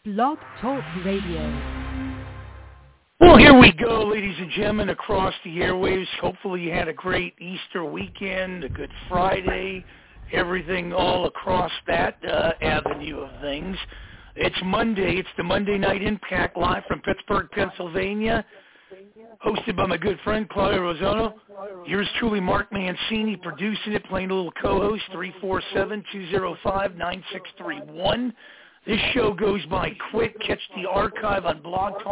Blog Talk Radio. Well, here we go, ladies and gentlemen, across the airwaves. Hopefully you had a great Easter weekend, a good Friday, everything all across that avenue of things. It's Monday. It's the Monday Night Impact live from Pittsburgh, Pennsylvania, hosted by my good friend Claudio Rosano. Yours truly, Mark Mancini, producing it, playing a little co-host, 347-205-9631. This show goes by quick. Catch the archive on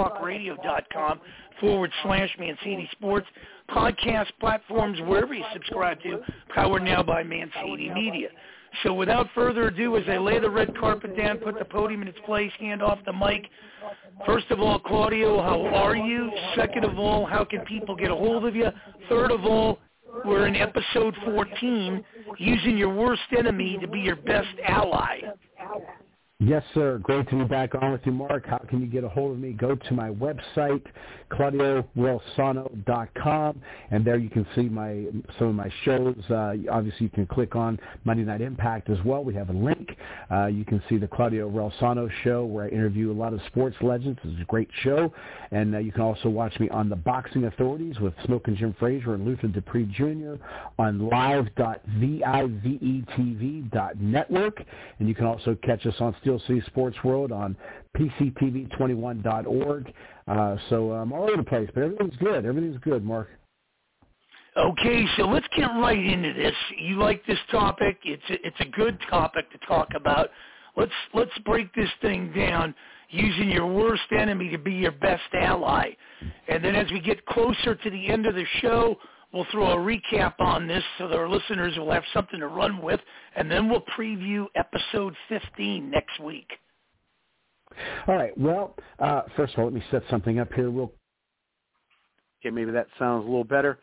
blogtalkradio.com/Mancini Sports. Podcast platforms, wherever you subscribe to, powered now by Mancini Media. So without further ado, as I lay the red carpet down, put the podium in its place, hand off the mic. First of all, Claudio, how are you? Second of all, how can people get a hold of you? Third of all, we're in episode 14, using your worst enemy to be your best ally. Yes, sir. Great to be back on with you, Mark. How can you get a hold of me? Go to my website, ClaudioRelsano.com, and there you can see some of my shows. Obviously, you can click on Monday Night Impact as well. We have a link. You can see the Claudio Relsano show, where I interview a lot of sports legends. It's a great show. And you can also watch me on The Boxing Authorities with Smokin' Jim Frazier and Luther Dupree Jr. on live.vivetv.network. And you can also catch us on Steel City Sports World on PCTV21.org. So I'm all over the place, but everything's good. Everything's good, Mark. Okay, so let's get right into this. You like this topic. It's a good topic to talk about. Let's break this thing down, using your worst enemy to be your best ally. And then as we get closer to the end of the show, we'll throw a recap on this so that our listeners will have something to run with, and then we'll preview episode 15 next week. All right. Well, first of all, let me set something up here real. Okay, maybe that sounds a little better.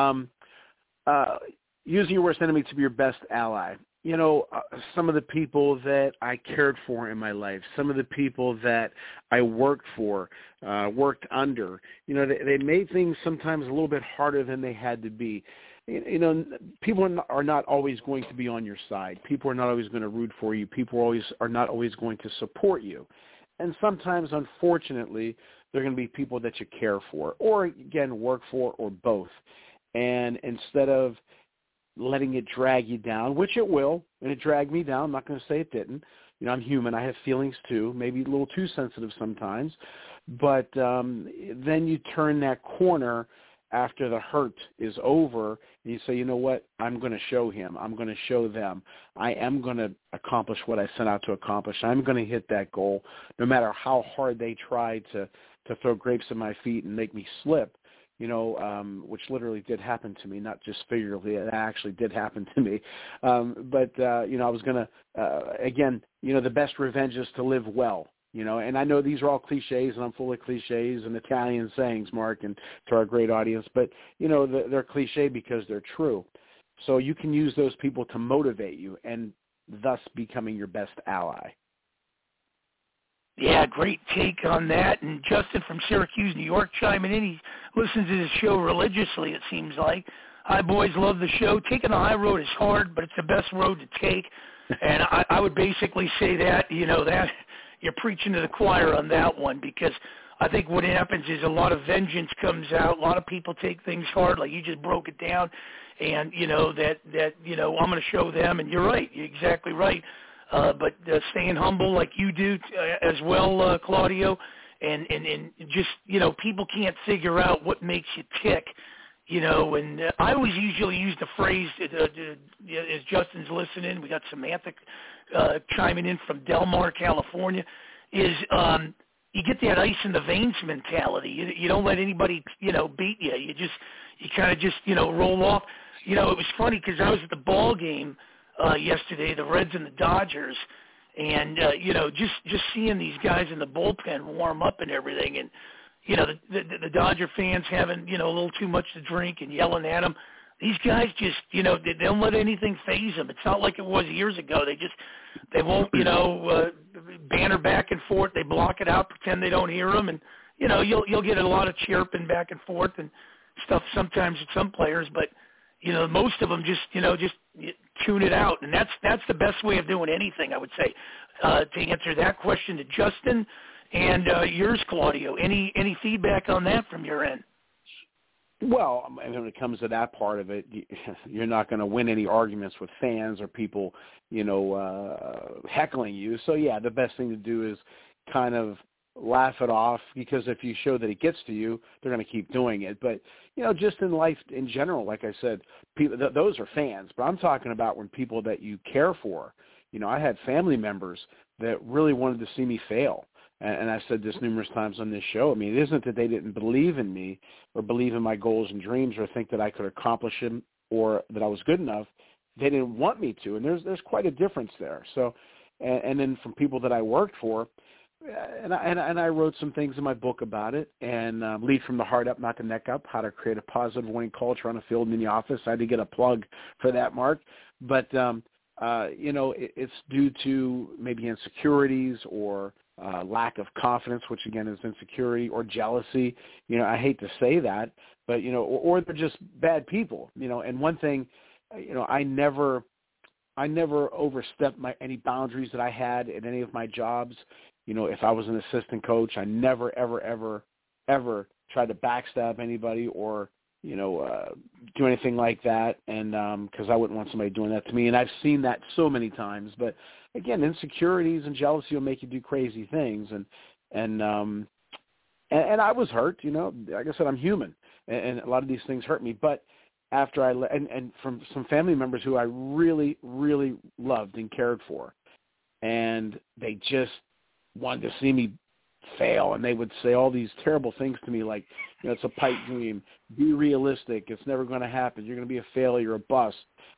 Using your worst enemy to be your best ally. You know, some of the people that I cared for in my life, some of the people that I worked for, worked under, you know, they made things sometimes a little bit harder than they had to be. You know, people are not always going to be on your side. People are not always going to root for you. People are not always going to support you. And sometimes, unfortunately, they're going to be people that you care for or, again, work for, or both. And instead of letting it drag you down, which it will, and it dragged me down. I'm not going to say it didn't. You know, I'm human. I have feelings too, maybe a little too sensitive sometimes. But then you turn that corner after the hurt is over, and you say, you know what, I'm going to show him. I'm going to show them. I am going to accomplish what I set out to accomplish. I'm going to hit that goal, no matter how hard they try to throw grapes at my feet and make me slip. You know, which literally did happen to me, not just figuratively. It actually did happen to me. But you know, I was going to, again, you know, the best revenge is to live well, you know. And I know these are all cliches, and I'm full of cliches and Italian sayings, Mark, and to our great audience. But, you know, they're cliche because they're true. So you can use those people to motivate you and thus becoming your best ally. Yeah, great take on that. And Justin from Syracuse, New York, chiming in. He listens to this show religiously, it seems like. Hi, boys, love the show. Taking the high road is hard, but it's the best road to take. And I would basically say that, you know, that you're preaching to the choir on that one, because I think what happens is a lot of vengeance comes out. A lot of people take things hard, like you just broke it down. And, you know, that you know, I'm going to show them. And you're right. You're exactly right. But staying humble like you do as well, Claudio, and just, you know, people can't figure out what makes you tick, you know, and I always usually use the phrase, as Justin's listening, we got Samantha chiming in from Del Mar, California, is you get that ice in the veins mentality. You don't let anybody, you know, beat you. You kind of just, you know, roll off. You know, it was funny because I was at the ball game yesterday, the Reds and the Dodgers, and you know, just seeing these guys in the bullpen warm up and everything, and you know, the Dodger fans having, you know, a little too much to drink and yelling at them. These guys just, you know, they don't let anything faze them. It's not like it was years ago. They won't, you know, banter back and forth. They block it out, pretend they don't hear them, and you know, you'll get a lot of chirping back and forth and stuff sometimes with some players, but you know, most of them just tune it out, and that's the best way of doing anything, I would say. to answer that question to Justin and yours, Claudio. Any feedback on that from your end? Well, when it comes to that part of it, you're not going to win any arguments with fans or people, heckling you. So, yeah, the best thing to do is kind of laugh it off, because if you show that it gets to you, they're going to keep doing it. But, just in life in general, like I said, people, those are fans. But I'm talking about when people that you care for. I had family members that really wanted to see me fail. And I've said this numerous times on this show. I mean, it isn't that they didn't believe in me or believe in my goals and dreams or think that I could accomplish them or that I was good enough. They didn't want me to, and there's quite a difference there. So, and then from people that I worked for, and I wrote some things in my book about it, and Lead from the Heart Up, Not the Neck Up, How to Create a Positive Winning Culture on the Field and in the Office. I had to get a plug for that, Mark. But, it's due to maybe insecurities or lack of confidence, which again is insecurity, or jealousy. I hate to say that, but or they're just bad people. And one thing, I never overstepped any boundaries that I had in any of my jobs. If I was an assistant coach, I never, ever, ever, ever tried to backstab anybody or do anything like that, and because I wouldn't want somebody doing that to me. And I've seen that so many times, but again, insecurities and jealousy will make you do crazy things, and I was hurt. Like I said, I'm human, and a lot of these things hurt me. But after and from some family members who I really, really loved and cared for, and they just wanted to see me fail, and they would say all these terrible things to me like, it's a pipe dream, be realistic, it's never going to happen, you're going to be a failure, a bust,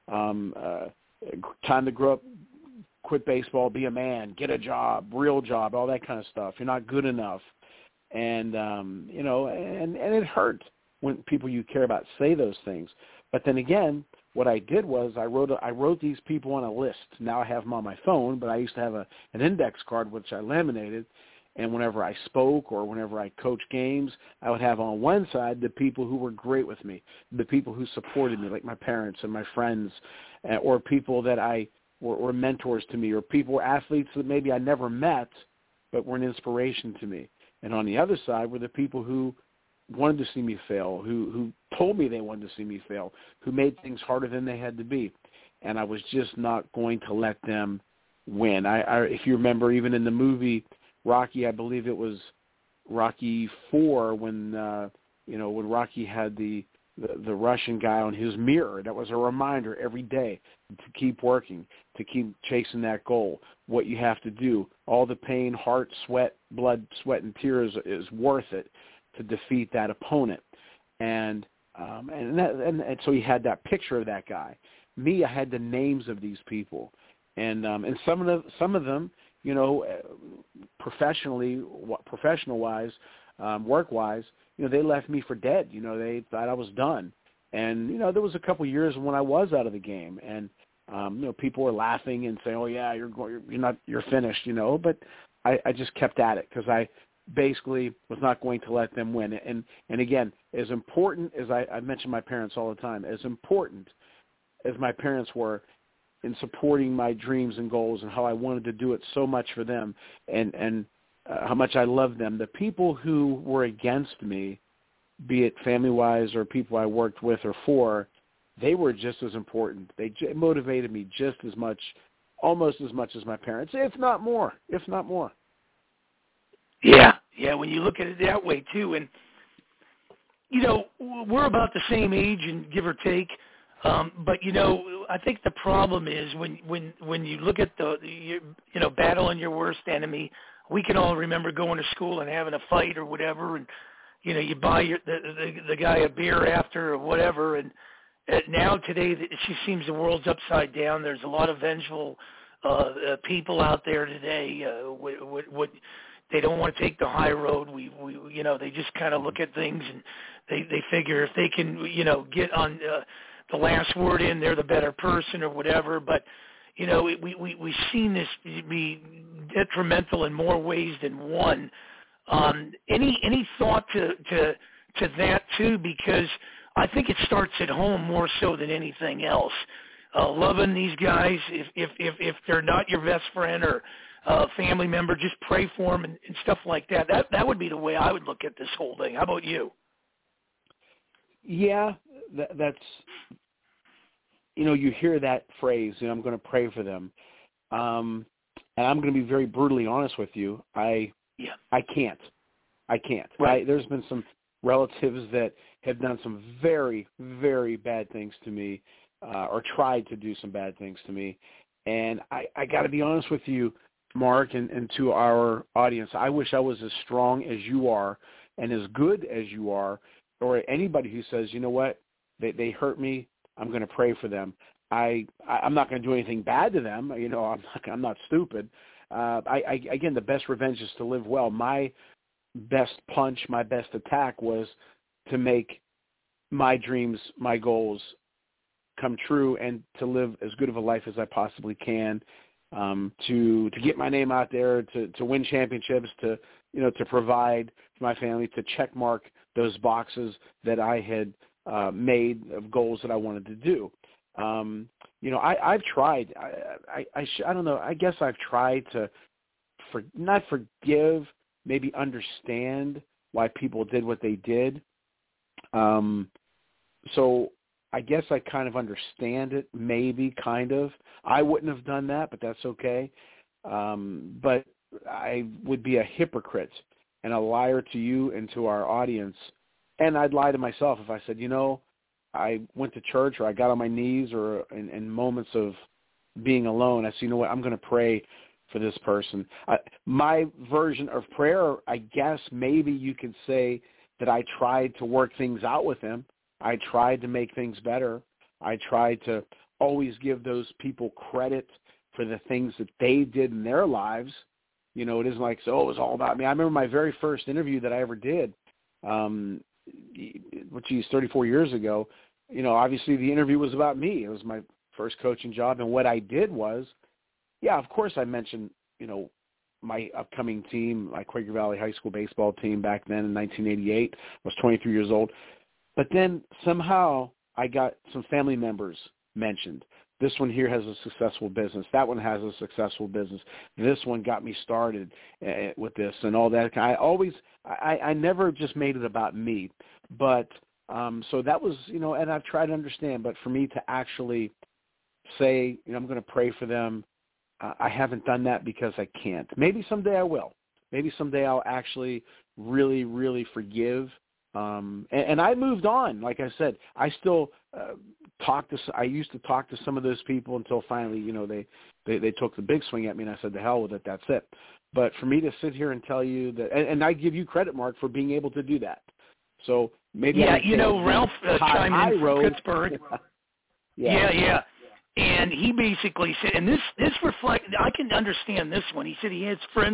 time to grow up, quit baseball, be a man, get a job, real job, all that kind of stuff. You're not good enough. And, and it hurt when people you care about say those things. But then again, what I did was I wrote these people on a list. Now I have them on my phone, but I used to have an index card which I laminated. And whenever I spoke or whenever I coached games, I would have on one side the people who were great with me, the people who supported me, like my parents and my friends, or people that were mentors to me, or people were athletes that maybe I never met but were an inspiration to me. And on the other side were the people who wanted to see me fail, who told me they wanted to see me fail, who made things harder than they had to be. And I was just not going to let them win. If you remember, even in the movie Rocky, I believe it was Rocky IV, when when Rocky had the Russian guy on his mirror. That was a reminder every day to keep working, to keep chasing that goal. What you have to do, all the pain, heart, sweat, blood, sweat, and tears is worth it to defeat that opponent. And so he had that picture of that guy. Me, I had the names of these people, and some of them, professional wise, work wise, they left me for dead. They thought I was done. And, there was a couple of years when I was out of the game, and, people were laughing and saying, oh yeah, you're finished, but I just kept at it because I basically was not going to let them win. And again, as important as I mention my parents all the time, as important as my parents were in supporting my dreams and goals and how I wanted to do it so much for them and how much I loved them, the people who were against me, be it family-wise or people I worked with or for, they were just as important. They motivated me just as much, almost as much as my parents, if not more. Yeah, when you look at it that way, too. And, we're about the same age, and give or take. But, I think the problem is when you look at battling your worst enemy, we can all remember going to school and having a fight or whatever, and, you buy the guy a beer after or whatever. And now today, it just seems the world's upside down. There's a lot of vengeful people out there today. They don't want to take the high road. They just kind of look at things and they figure if they can, get on the last word in, they're the better person or whatever. But, we've seen this be detrimental in more ways than one. Any thought to that too? Because I think it starts at home more so than anything else. Loving these guys, if they're not your best friend or family member, just pray for them and stuff like that. That would be the way I would look at this whole thing. How about you? Yeah, that's, you hear that phrase, I'm going to pray for them. And I'm going to be very brutally honest with you. I can't. Right. There's been some relatives that have done some very, very bad things to me, or tried to do some bad things to me. And I got to be honest with you, Mark, and to our audience, I wish I was as strong as you are and as good as you are, or anybody who says, you know what, they hurt me, I'm going to pray for them. I'm not going to do anything bad to them. I'm not stupid. Again, the best revenge is to live well. My best punch, my best attack was to make my dreams, my goals come true, and to live as good of a life as I possibly can, to get my name out there, to win championships, to provide for my family, to check mark those boxes that I had made of goals that I wanted to do. I've tried. I don't know. I guess I've tried to not forgive, maybe understand why people did what they did. So I guess I kind of understand it, maybe, kind of. I wouldn't have done that, but that's okay. But I would be a hypocrite and a liar to you and to our audience, and I'd lie to myself if I said, I went to church or I got on my knees or in moments of being alone, I said, I'm going to pray for this person. My version of prayer, I guess maybe you could say that I tried to work things out with him. I tried to make things better. I tried to always give those people credit for the things that they did in their lives. It isn't like, it was all about me. I remember my very first interview that I ever did, which is 34 years ago. Obviously the interview was about me. It was my first coaching job. And what I did was, of course I mentioned, my upcoming team, my Quaker Valley High School baseball team back then in 1988. I was 23 years old. But then somehow I got some family members mentioned. This one here has a successful business. That one has a successful business. This one got me started with this and all that. I never just made it about me. But so that was, and I've tried to understand. But for me to actually say, I'm going to pray for them, I haven't done that because I can't. Maybe someday I will. Maybe someday I'll actually really, really forgive. And I moved on. Like I said, I still I used to talk to some of those people until finally, they took the big swing at me, and I said, to hell with it, that's it. But for me to sit here and tell you that, and I give you credit, Mark, for being able to do that. So maybe Ralph chimed in from Pittsburgh. Yeah. And he basically said, and this I can understand this one. He said he had friends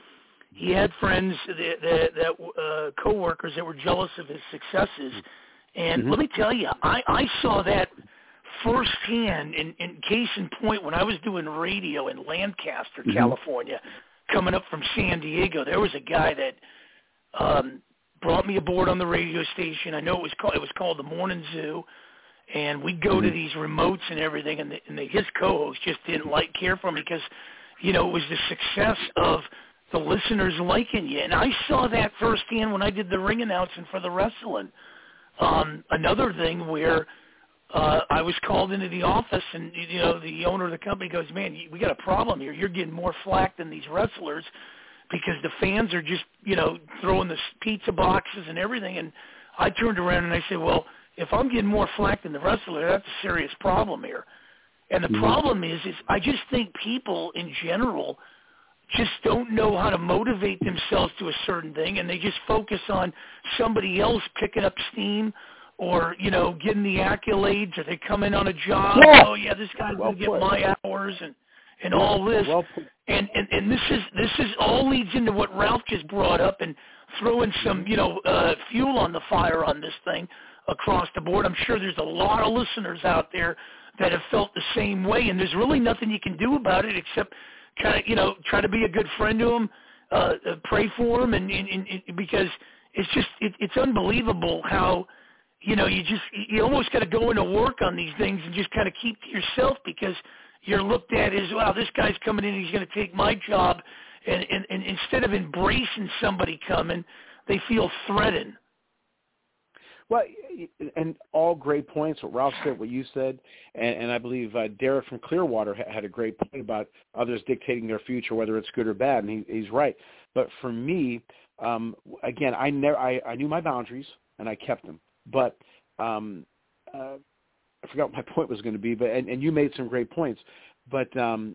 that coworkers that were jealous of his successes. And let me tell you, I saw that firsthand in case in point when I was doing radio in Lancaster, California, coming up from San Diego. There was a guy that brought me aboard on the radio station. I know it was called the Morning Zoo. And we'd go to these remotes and everything, and his co-host just didn't care for him because, it was the success of the listeners liking you. And I saw that firsthand when I did the ring announcing for the wrestling. Another thing where I was called into the office, and, the owner of the company goes, man, we got a problem here. You're getting more flack than these wrestlers because the fans are just, throwing the pizza boxes and everything. And I turned around and I said, well, if I'm getting more flack than the wrestler, that's a serious problem here. And the problem is I just think people in general just don't know how to motivate themselves to a certain thing, and they just focus on somebody else picking up steam or, getting the accolades, or they come in on a job, this guy's going to get my hours and all this. And this is all leads into what Ralph just brought up, and throwing some, fuel on the fire on this thing across the board. I'm sure there's a lot of listeners out there that have felt the same way, and there's really nothing you can do about it except kind of, try to be a good friend to them, pray for them, and because it's just it's unbelievable how, you almost got to go into work on these things and just kind of keep to yourself because you're looked at as, wow, this guy's coming in, he's going to take my job. And instead of embracing somebody coming, they feel threatened. Well, and all great points, what Ralph said, what you said, and I believe Derek from Clearwater had a great point about others dictating their future, whether it's good or bad, and he's right. But for me, again, I knew my boundaries, and I kept them. But I forgot what my point was going to be, but and you made some great points. But,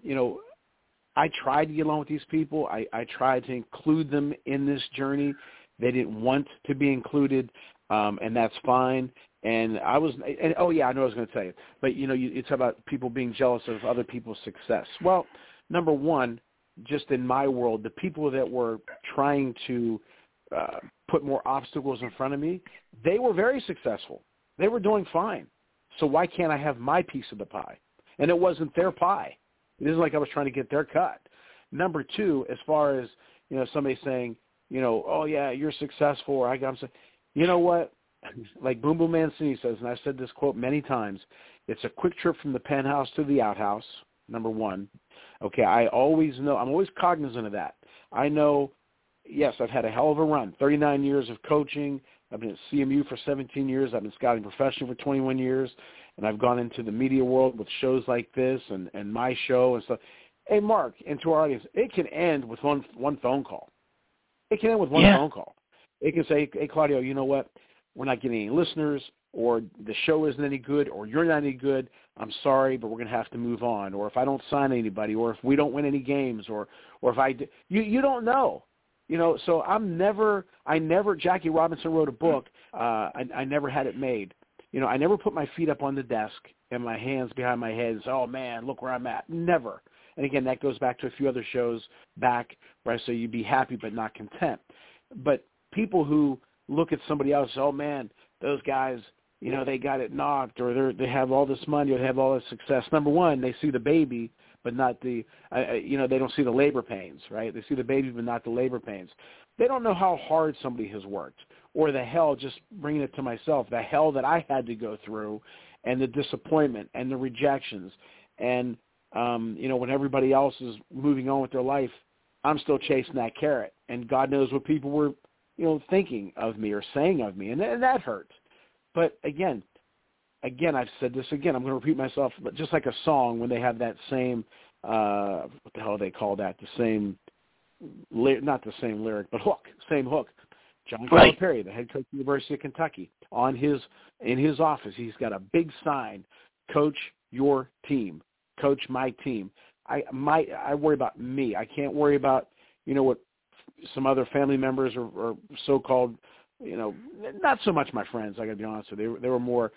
I tried to get along with these people. I tried to include them in this journey. They didn't want to be included, and that's fine. And I know I was going to tell you. But, you talk about people being jealous of other people's success. Well, number one, just in my world, the people that were trying to put more obstacles in front of me, they were very successful. They were doing fine. So why can't I have my piece of the pie? And it wasn't their pie. It isn't like I was trying to get their cut. Number two, as far as, somebody saying, oh, yeah, you're successful, or I'm saying, you know what? Like Boom Boom Mancini says, and I've said this quote many times, it's a quick trip from the penthouse to the outhouse, number one. Okay, I always know, I'm always cognizant of that. I know, yes, I've had a hell of a run, 39 years of coaching. I've been at CMU for 17 years. I've been scouting professionally for 21 years. And I've gone into the media world with shows like this and my show and stuff. Hey, Mark, and to our audience, it can end with one phone call. It can end with one phone call. It can say, hey, Claudio, you know what? We're not getting any listeners, or the show isn't any good, or you're not any good. I'm sorry, but we're going to have to move on. Or if I don't sign anybody, or if we don't win any games, or if I do, you don't know. So Jackie Robinson wrote a book. I never had it made. I never put my feet up on the desk and my hands behind my head and say, oh, man, look where I'm at. Never. And, again, that goes back to a few other shows back where I say you be happy but not content. But people who look at somebody else, oh, man, those guys, they got it knocked, or they have all this money, or they have all this success. Number one, they see the baby but not the, they don't see the labor pains, right? They see the baby but not the labor pains. They don't know how hard somebody has worked, or the hell, just bringing it to myself, the hell that I had to go through, and the disappointment and the rejections. And, when everybody else is moving on with their life, I'm still chasing that carrot. And God knows what people were, thinking of me or saying of me. And that hurts. But again, I've said this again, I'm going to repeat myself, but just like a song, when they have that same, what the hell do they call that? The same, not the same lyric, but same hook. John Calipari, the head coach of the University of Kentucky, in his office, he's got a big sign, coach your team, coach my team. I worry about me. I can't worry about, what some other family members or so-called, not so much my friends, I got to be honest with you. They were more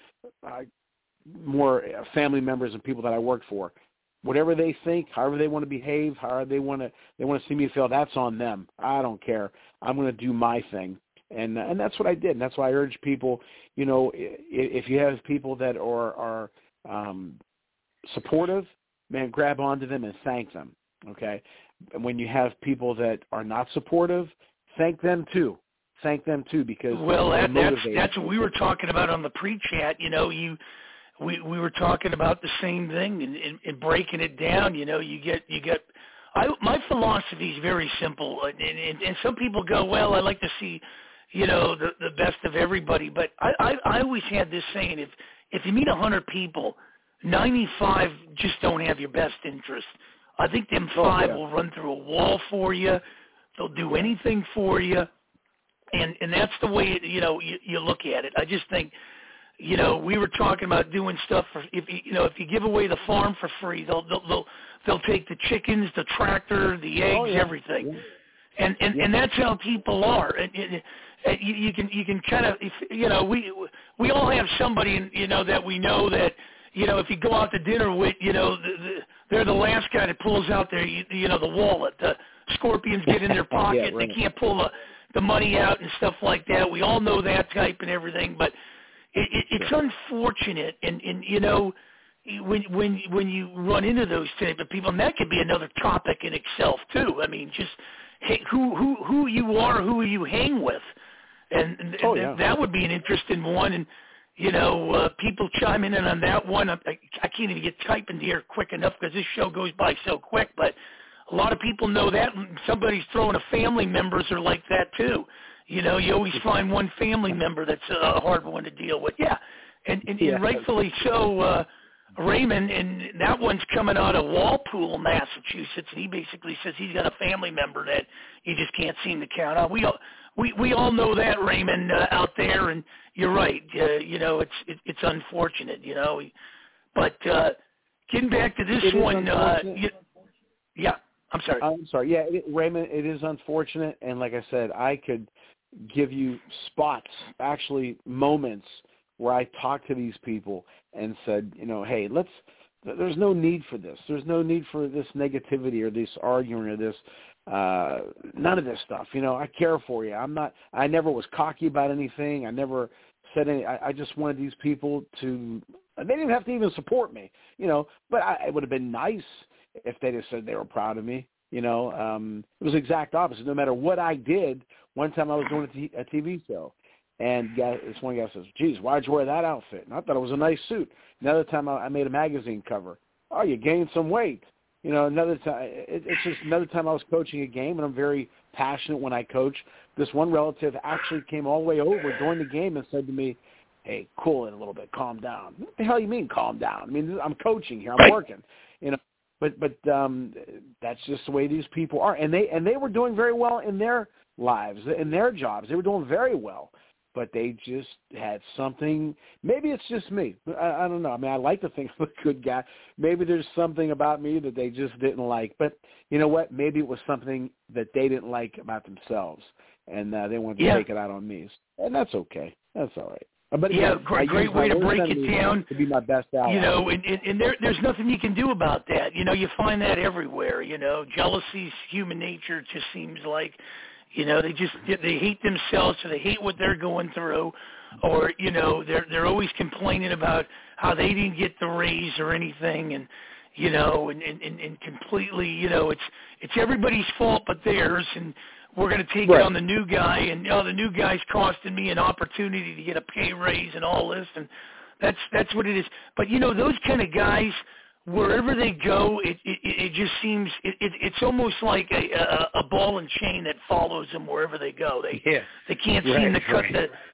family members and people that I worked for. Whatever they think, however they want to behave, however they want to see me fail, that's on them. I don't care. I'm going to do my thing. And that's what I did. And that's why I urge people, if you have people that are supportive, man, grab onto them and thank them, okay? And when you have people that are not supportive, thank them too. Thank them too, because that's what we were talking about on the pre-chat. We were talking about the same thing and breaking it down. My philosophy is very simple, and some people go, well, I like to see, the best of everybody. But I always had this saying: if you meet 100 people, 95 just don't have your best interest. I think them 5 will run through a wall for you. They'll do anything for you. And that's the way, you look at it. I just think, we were talking about doing stuff for, if you give away the farm for free, they'll take the chickens, the tractor, the eggs, everything. Yeah. And that's how people are. And you can kind of, we all have somebody, that we know that, if you go out to dinner with, they're the last guy that pulls out their, the wallet. The scorpions get in their pocket. They can't pull the money out and stuff like that. We all know that type and everything, but it's unfortunate. And when you run into those type of people, and that could be another topic in itself too. I mean, just who you are, who you hang with, and that would be an interesting one. And people chiming in on that one. I can't even get typing here quick enough because this show goes by so quick, but a lot of people know that. Somebody's throwing a family members are like that too. You always find one family member that's a hard one to deal with. Yeah, and rightfully so, Raymond, and that one's coming out of Walpole, Massachusetts, and he basically says he's got a family member that he just can't seem to count on. We all know that, Raymond, out there, and you're right. It's unfortunate, But getting back to this one, yeah, I'm sorry. I'm sorry. Yeah, Raymond, it is unfortunate, and like I said, I could give you spots, actually moments where I talked to these people and said, hey, there's no need for this. There's no need for this negativity or this arguing or this, none of this stuff. I care for you. I never was cocky about anything. I never said any, I just wanted these people to, they didn't have to even support me, but it would have been nice if they just said they were proud of me. It was the exact opposite. No matter what I did, one time I was doing a TV show, and this one guy says, geez, why'd you wear that outfit? And I thought it was a nice suit. Another time I made a magazine cover. Oh, you gained some weight. Another time, it's just another time I was coaching a game, and I'm very passionate when I coach. This one relative actually came all the way over during the game and said to me, hey, cool it a little bit, calm down. What the hell you mean calm down? I mean, I'm coaching here. I'm working, But that's just the way these people are, and they were doing very well in their lives, in their jobs. They were doing very well, but they just had something. Maybe it's just me. I don't know. I mean, I like to think I'm a good guy. Maybe there's something about me that they just didn't like. But you know what? Maybe it was something that they didn't like about themselves, and they wanted to take it out on me. And that's okay. That's all right. But great way to break it down. To be my best ally. And there's nothing you can do about that. You find that everywhere. Jealousy's human nature. It just seems like, they hate themselves, so they hate what they're going through, or they're always complaining about how they didn't get the raise or anything, and completely, it's everybody's fault but theirs, and we're going to take it on the new guy, and the new guy's costing me an opportunity to get a pay raise and all this, and that's what it is. But those kind of guys, wherever they go, it just seems it's almost like a ball and chain that follows them wherever they go. They can't seem to cut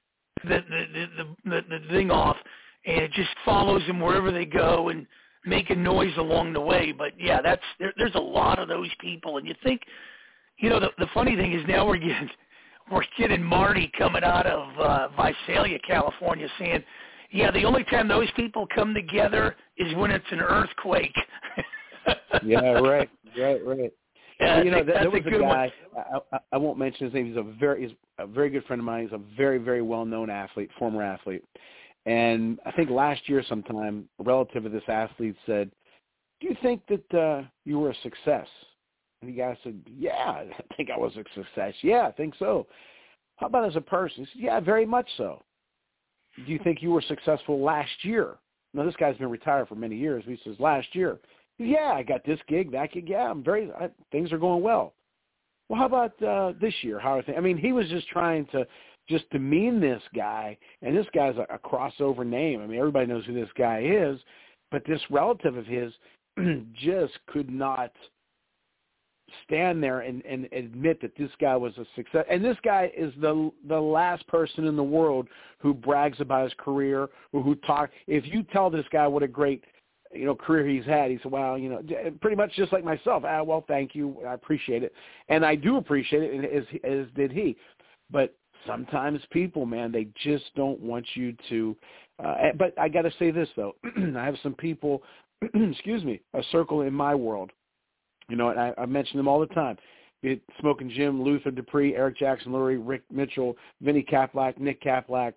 the thing off, and it just follows them wherever they go and making noise along the way. But there's a lot of those people, and you think. The funny thing is now we're getting Marty coming out of Visalia, California, saying, the only time those people come together is when it's an earthquake. Right. Yeah, there was a guy. I won't mention his name. He's a very good friend of mine. He's a very, very well-known athlete, former athlete. And I think last year sometime, a relative of this athlete said, "Do you think that you were a success?" And the guy said, "Yeah, I think I was a success. Yeah, I think so." "How about as a person?" He said, "Yeah, very much so." "Do you think you were successful last year?" Now, this guy's been retired for many years. He says, "Last year." "Yeah, I got this gig, that gig. Yeah, things are going well." "Well, how about this year? How are things?" I mean, he was just trying to just demean this guy, and this guy's a crossover name. I mean, everybody knows who this guy is, but this relative of his just could not stand there and admit that this guy was a success. And this guy is the last person in the world who brags about his career or who talk. If you tell this guy what a great, career he's had, he said, "Well, pretty much just like myself." "Well, thank you. I appreciate it." And I do appreciate it, as did he. But sometimes people, man, they just don't want you to. But I got to say this, though. I have some people, excuse me, a circle in my world. And I mention them all the time. Be it Smoking Jim, Luther Dupree, Eric Jackson Lurie, Rick Mitchell, Vinny Kaplak, Nick Kaplak.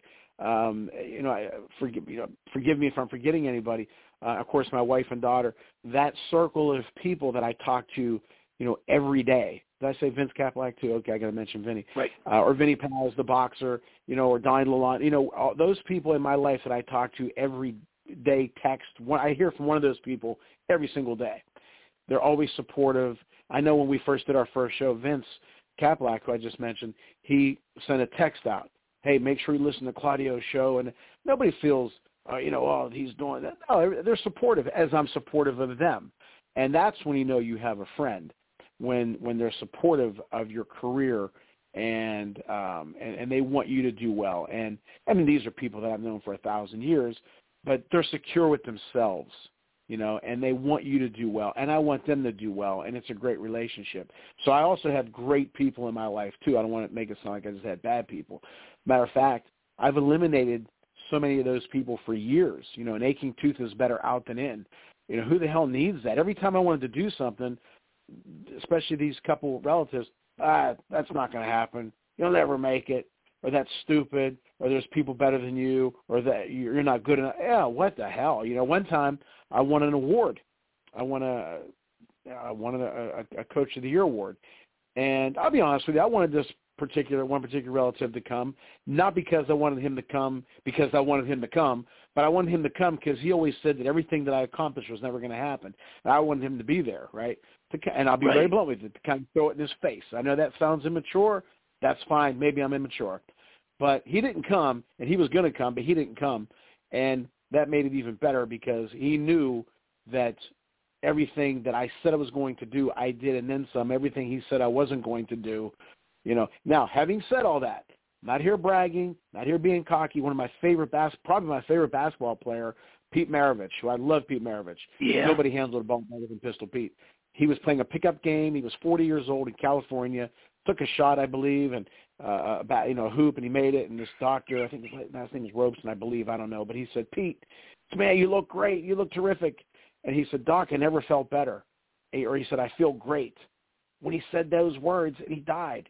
Forgive me if I'm forgetting anybody. Of course, my wife and daughter. That circle of people that I talk to, every day. Did I say Vince Kaplak too? Okay, I got to mention Vinny. Right. Or Vinny Paz, the boxer. Or Donnie Lalonde. All those people in my life that I talk to every day. I hear from one of those people every single day. They're always supportive. I know when we first did our first show, Vince Kaplak, who I just mentioned, he sent a text out. hey, make sure you listen to Claudio's show. And nobody feels, oh, he's doing that. No, they're supportive, as I'm supportive of them. And that's when you know you have a friend, when they're supportive of your career and they want you to do well. And I mean, these are people that I've known for 1,000 years, but they're secure with themselves, and they want you to do well, and I want them to do well, and it's a great relationship. So I also have great people in my life too. I don't want to make it sound like I just had bad people. Matter of fact, I've eliminated so many of those people for years. An aching tooth is better out than in. Who the hell needs that? Every time I wanted to do something, especially these couple relatives, that's not going to happen. You'll never make it, or that's stupid, or there's people better than you, or that you're not good enough. Yeah, what the hell? One time I won an award. I won a Coach of the Year award. And I'll be honest with you, I wanted one particular relative to come, not because I wanted him to come because I wanted him to come, but I wanted him to come because he always said that everything that I accomplished was never going to happen. And I wanted him to be there, right? And I'll be very blunt with you, to kind of throw it in his face. I know that sounds immature. That's fine. Maybe I'm immature. But he didn't come, and he was going to come, but he didn't come. And that made it even better because he knew that everything that I said I was going to do, I did, and then some. Everything he said I wasn't going to do, Now, having said all that, not here bragging, not here being cocky, one of my favorite probably my favorite basketball player, Pete Maravich, who I love Pete Maravich. Yeah. Nobody handled a ball better than Pistol Pete. He was playing a pickup game. He was 40 years old in California, took a shot, I believe, and about a hoop, and he made it. And this doctor, I think his last name is Robeson, I believe, I don't know, but he said, Pete, man, you look great. You look terrific. And he said, Doc, I never felt better. Or he said, I feel great. When he said those words, he died.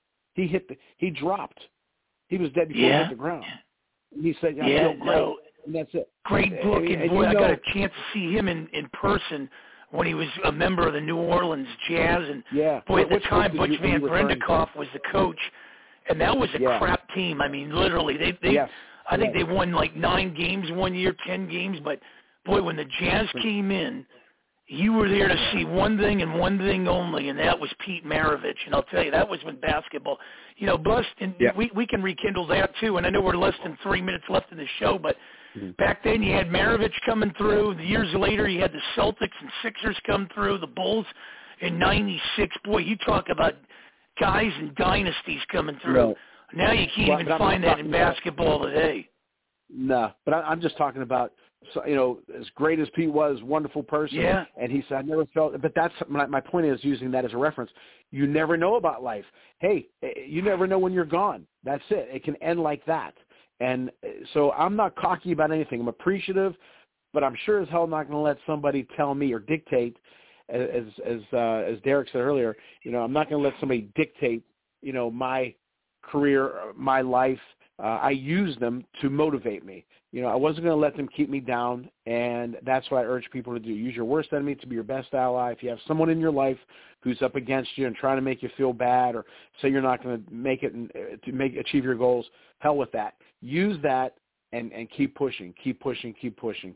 He dropped. He was dead before he hit the ground. And he said, I feel great. No. And that's it. Great book. And boy, I got a chance to see him in person when he was a member of the New Orleans Jazz. And boy, at the time, Butch Van Brendikoff was the coach. And that was a crap team. I mean, literally, I think they won like 9 games one year, 10 games. But boy, when the Jazz came in, you were there to see one thing and one thing only, and that was Pete Maravich. And I'll tell you, that was when basketball, blessed, and we can rekindle that too. And I know we're less than 3 minutes left in the show, but back then you had Maravich coming through. The years later, you had the Celtics and Sixers come through, the Bulls in '96. Boy, you talk about guys and dynasties coming through. No. Now you can't even find that in basketball today. No, but I'm just talking about, as great as Pete was, wonderful person. Yeah. And he said, I never felt, but that's, my point is using that as a reference. You never know about life. Hey, you never know when you're gone. That's it. It can end like that. And so I'm not cocky about anything. I'm appreciative, but I'm sure as hell not going to let somebody tell me or dictate, as Derek said earlier, I'm not going to let somebody dictate, my career, my life. I use them to motivate me. I wasn't going to let them keep me down, and that's what I urge people to do. Use your worst enemy to be your best ally. If you have someone in your life who's up against you and trying to make you feel bad or say you're not going to make it achieve your goals, hell with that. Use that and keep pushing, keep pushing, keep pushing.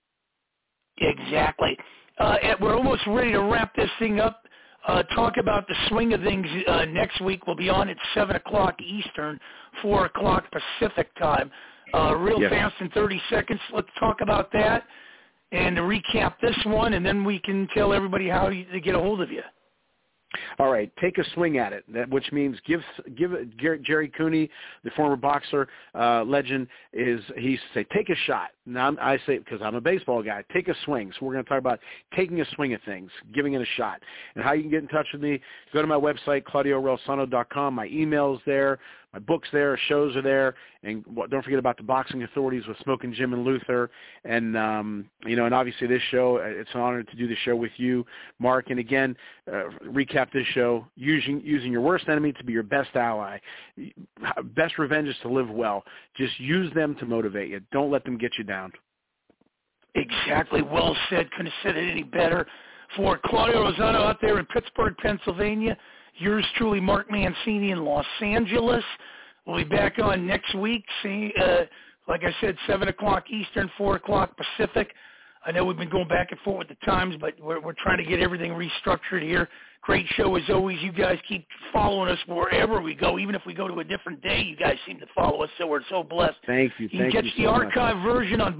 Exactly. We're almost ready to wrap this thing up. Talk about the swing of things next week. We'll be on at 7 o'clock Eastern, 4 o'clock Pacific time. Fast in 30 seconds. Let's talk about that and to recap this one, and then we can tell everybody how to get a hold of you. All right, take a swing at it, which means give Jerry Cooney, the former boxer legend, he say take a shot. Now I say, because I'm a baseball guy, take a swing. So we're going to talk about taking a swing at things, giving it a shot. And how you can get in touch with me, go to my website, ClaudioRelsano.com. My email's there. My book's there, shows are there, and don't forget about the Boxing Authorities with Smoking Jim and Luther, and and obviously this show. It's an honor to do the show with you, Mark. And again, recap this show: using your worst enemy to be your best ally. Best revenge is to live well. Just use them to motivate you. Don't let them get you down. Exactly. Well said. Couldn't have said it any better. For Claudio Lozano out there in Pittsburgh, Pennsylvania. Yours truly, Mark Mancini in Los Angeles. We'll be back on next week. Like I said, 7 o'clock Eastern, 4 o'clock Pacific. I know we've been going back and forth with the times, but we're trying to get everything restructured here. Great show as always. You guys keep following us wherever we go. Even if we go to a different day, you guys seem to follow us, so we're so blessed. Thank you. You can catch the archive version on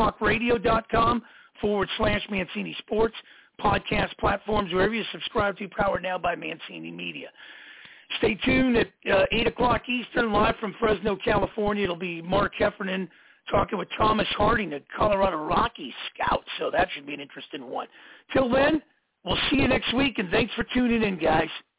blogtalkradio.com/Mancini Sports, podcast platforms, wherever you subscribe to, powered now by Mancini Media. Stay tuned at 8 o'clock Eastern, live from Fresno, California. It'll be Mark Heffernan talking with Thomas Harding, the Colorado Rockies scout, so that should be an interesting one. Till then, we'll see you next week, and thanks for tuning in, guys.